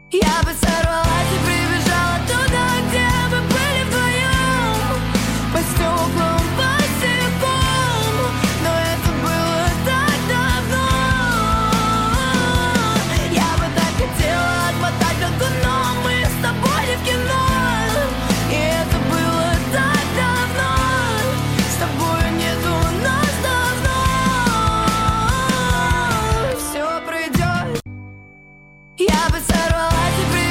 Я бы сорвалась и прибежала туда, где мы были вдвоем, по стеклам босиком, но это было так давно. Я бы так хотела отмотать дату, но мы с тобой не в кино, и это было так давно. С тобой нету нас давно. Все пройдет. Я бы сорвалась и